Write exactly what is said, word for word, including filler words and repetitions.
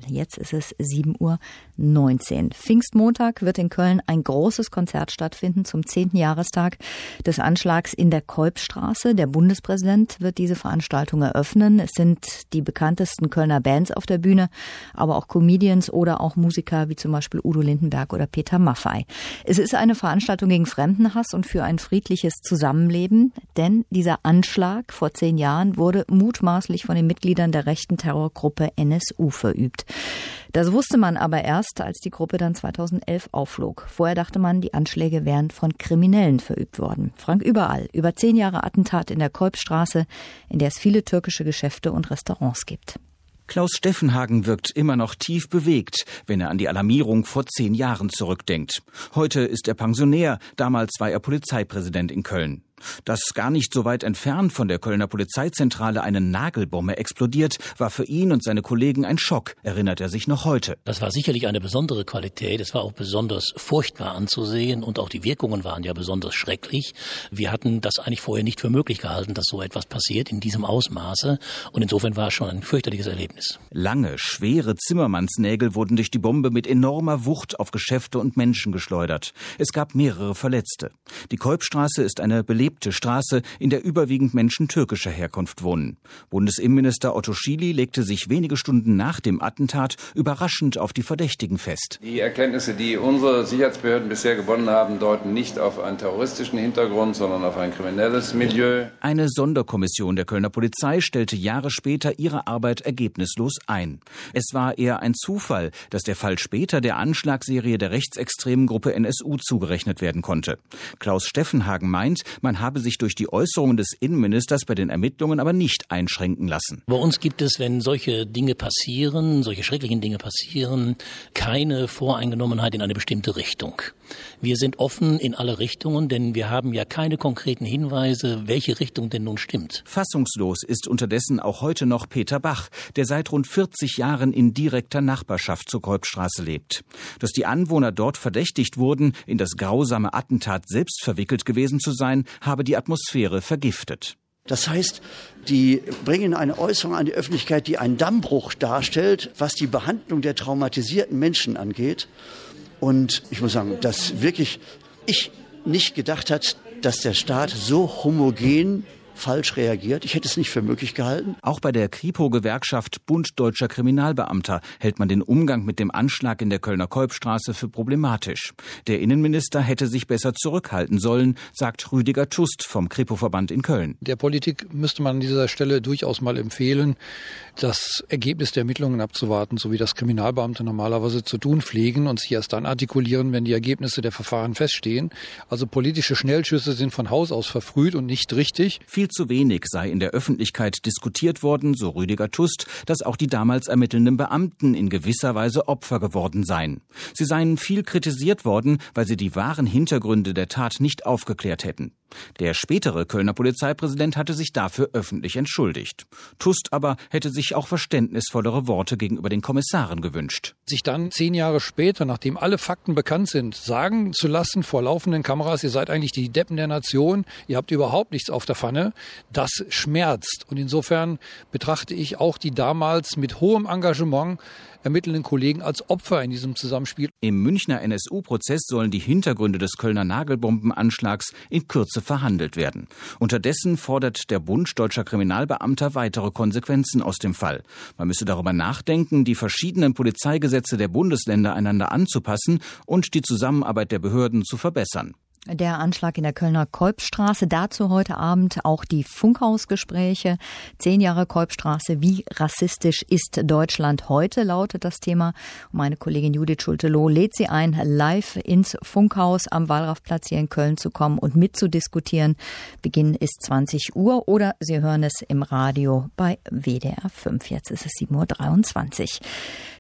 Jetzt ist es sieben Uhr neunzehn. Pfingstmontag wird in Köln ein großes Konzert stattfinden zum zehnten Jahrestag des Anschlags in der Kolbstraße. Der Bundespräsident wird diese Veranstaltung eröffnen. Es sind die bekanntesten Kölner Bands auf der Bühne, aber auch Comedians oder auch Musiker wie zum Beispiel Udo Lindenberg oder Peter Maffay. Es ist eine Veranstaltung gegen Fremdenhass und für ein friedliches Zusammenleben, denn dieser Anschlag vor zehn Jahren wurde mutmaßlich von den Mitgliedern der rechten Terrorgruppe N S U verübt. Das wusste man aber erst, als die Gruppe dann zweitausendelf aufflog. Vorher dachte man, die Anschläge wären von Kriminellen verübt worden. Frank Überall, über zehn Jahre Attentat in der Kolbstraße, in der es viele türkische Geschäfte und Restaurants gibt. Klaus Steffenhagen wirkt immer noch tief bewegt, wenn er an die Alarmierung vor zehn Jahren zurückdenkt. Heute ist er Pensionär, damals war er Polizeipräsident in Köln. Dass gar nicht so weit entfernt von der Kölner Polizeizentrale eine Nagelbombe explodiert, war für ihn und seine Kollegen ein Schock, erinnert er sich noch heute. Das war sicherlich eine besondere Qualität, es war auch besonders furchtbar anzusehen und auch die Wirkungen waren ja besonders schrecklich. Wir hatten das eigentlich vorher nicht für möglich gehalten, dass so etwas passiert in diesem Ausmaße und insofern war es schon ein fürchterliches Erlebnis. Lange, schwere Zimmermannsnägel wurden durch die Bombe mit enormer Wucht auf Geschäfte und Menschen geschleudert. Es gab mehrere Verletzte. Die Kolbstraße ist eine belebte Straße, in der überwiegend Menschen türkischer Herkunft wohnen. Bundesinnenminister Otto Schily legte sich wenige Stunden nach dem Attentat überraschend auf die Verdächtigen fest. Die Erkenntnisse, die unsere Sicherheitsbehörden bisher gewonnen haben, deuten nicht auf einen terroristischen Hintergrund, sondern auf ein kriminelles Milieu. Eine Sonderkommission der Kölner Polizei stellte Jahre später ihre Arbeit ergebnislos ein. Es war eher ein Zufall, dass der Fall später der Anschlagsserie der rechtsextremen Gruppe N S U zugerechnet werden konnte. Klaus Steffenhagen meint, man habe sich durch die Äußerungen des Innenministers bei den Ermittlungen aber nicht einschränken lassen. Bei uns gibt es, wenn solche Dinge passieren, solche schrecklichen Dinge passieren, keine Voreingenommenheit in eine bestimmte Richtung. Wir sind offen in alle Richtungen, denn wir haben ja keine konkreten Hinweise, welche Richtung denn nun stimmt. Fassungslos ist unterdessen auch heute noch Peter Bach, der seit rund vierzig Jahren in direkter Nachbarschaft zur Kolbstraße lebt. Dass die Anwohner dort verdächtigt wurden, in das grausame Attentat selbst verwickelt gewesen zu sein, habe die Atmosphäre vergiftet. Das heißt, die bringen eine Äußerung an die Öffentlichkeit, die einen Dammbruch darstellt, was die Behandlung der traumatisierten Menschen angeht. Und ich muss sagen, dass wirklich ich nicht gedacht hat, dass der Staat so homogen falsch reagiert. Ich hätte es nicht für möglich gehalten. Auch bei der Kripo-Gewerkschaft Bund Deutscher Kriminalbeamter hält man den Umgang mit dem Anschlag in der Kölner Kolbstraße für problematisch. Der Innenminister hätte sich besser zurückhalten sollen, sagt Rüdiger Tust vom Kripo-Verband in Köln. Der Politik müsste man an dieser Stelle durchaus mal empfehlen, das Ergebnis der Ermittlungen abzuwarten, so wie das Kriminalbeamte normalerweise zu tun pflegen und sich erst dann artikulieren, wenn die Ergebnisse der Verfahren feststehen. Also politische Schnellschüsse sind von Haus aus verfrüht und nicht richtig. Viel zu wenig sei in der Öffentlichkeit diskutiert worden, so Rüdiger Tust, dass auch die damals ermittelnden Beamten in gewisser Weise Opfer geworden seien. Sie seien viel kritisiert worden, weil sie die wahren Hintergründe der Tat nicht aufgeklärt hätten. Der spätere Kölner Polizeipräsident hatte sich dafür öffentlich entschuldigt. Tust aber hätte sich auch verständnisvollere Worte gegenüber den Kommissaren gewünscht. Sich dann zehn Jahre später, nachdem alle Fakten bekannt sind, sagen zu lassen vor laufenden Kameras, ihr seid eigentlich die Deppen der Nation, ihr habt überhaupt nichts auf der Pfanne, das schmerzt. Und insofern betrachte ich auch die damals mit hohem Engagement ermittelnden Kollegen als Opfer in diesem Zusammenspiel. Im Münchner N S U-Prozess sollen die Hintergründe des Kölner Nagelbombenanschlags in Kürze verhandelt werden. Unterdessen fordert der Bund Deutscher Kriminalbeamter weitere Konsequenzen aus dem Fall. Man müsse darüber nachdenken, die verschiedenen Polizeigesetze der Bundesländer einander anzupassen und die Zusammenarbeit der Behörden zu verbessern. Der Anschlag in der Kölner Kolbstraße, dazu heute Abend auch die Funkhausgespräche. Zehn Jahre Kolbstraße, wie rassistisch ist Deutschland heute, lautet das Thema. Meine Kollegin Judith Schulte-Loh lädt Sie ein, live ins Funkhaus am Wallrafplatz hier in Köln zu kommen und mitzudiskutieren. Beginn ist zwanzig Uhr oder Sie hören es im Radio bei W D R fünf. Jetzt ist es sieben Uhr dreiundzwanzig.